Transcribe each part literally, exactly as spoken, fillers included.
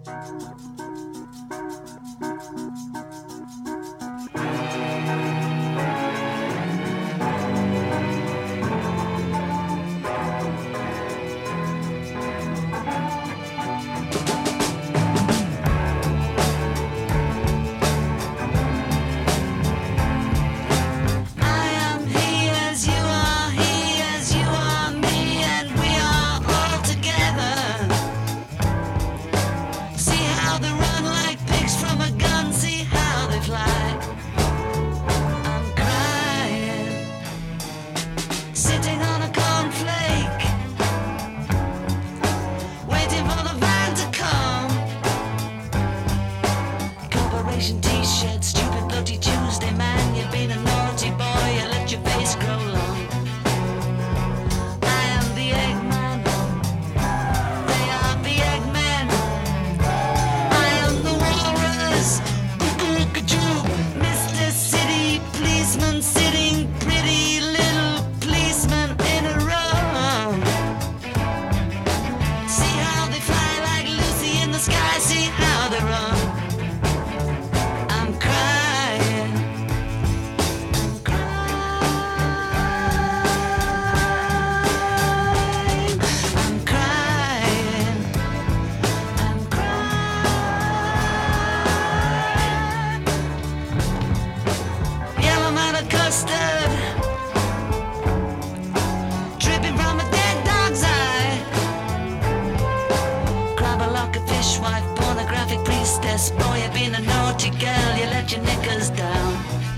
T-shirt, stupid bloody Tuesday, man. You've been a naughty boy, you let your face grow long. I am the Eggman, they are the Eggmen. I am the walrus, Cuckoo-Cuckoo, Mister City Policeman, sitting pretty little policeman in a row. See how they fly like Lucy in the sky, see how they run. Custard dripping from a dead dog's eye. Grab a lock of fishwife, pornographic priestess. Boy, you've been a naughty girl, you let your knickers down.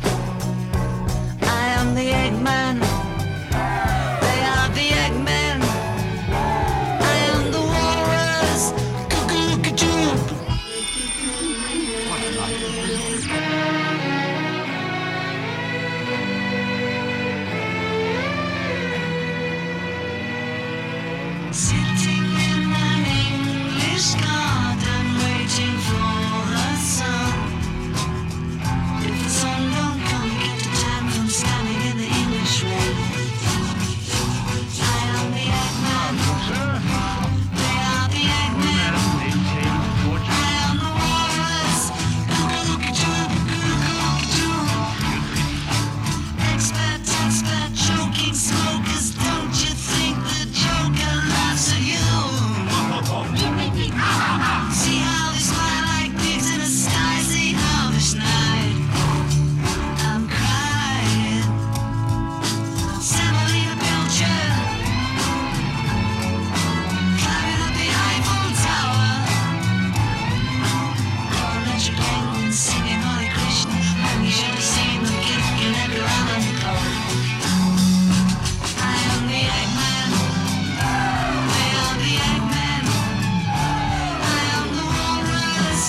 I am the Eggman, they are the Eggmen. I am the walrus, Cuckoo-Cuckoo. Sitting in an English garden, waiting for the sun. If the sun don't come, you get a tan from standing in the English rain. I am the Eggman, they are the Eggmen. I am the walrus, Cuckoo-Cuckoo, Cuckoo-Cuckoo. Expert, expert, choking smokers, don't you think the Joker laughs at you? See how they smile like pigs in a sty, see how they snide. I'm crying, Semolina Pilcher, climbing up the Eiffel Tower. Or Richard England singing Hare Krishna, and you should have seen the gift in Edgar Allan Poe. I am the Eggman, they are the Eggmen. I am the walrus,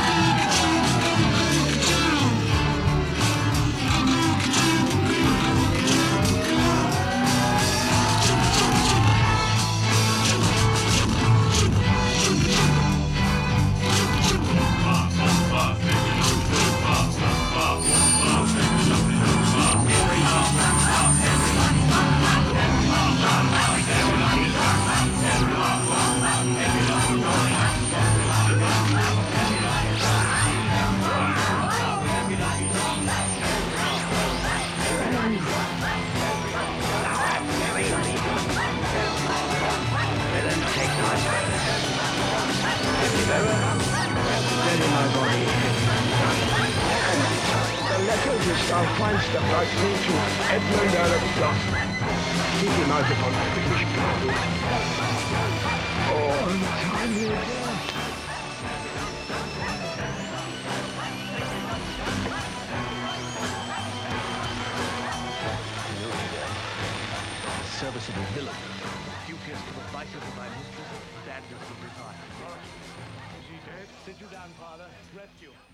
The letters you shall find stuff like me to Edmund Earl Johnson. Keep him out upon the British people. Oh, the time you again. Serviceable villain. Dubious to the vices of my mistress, badness of desire. Is he dead? Sit you down, father. Rest you.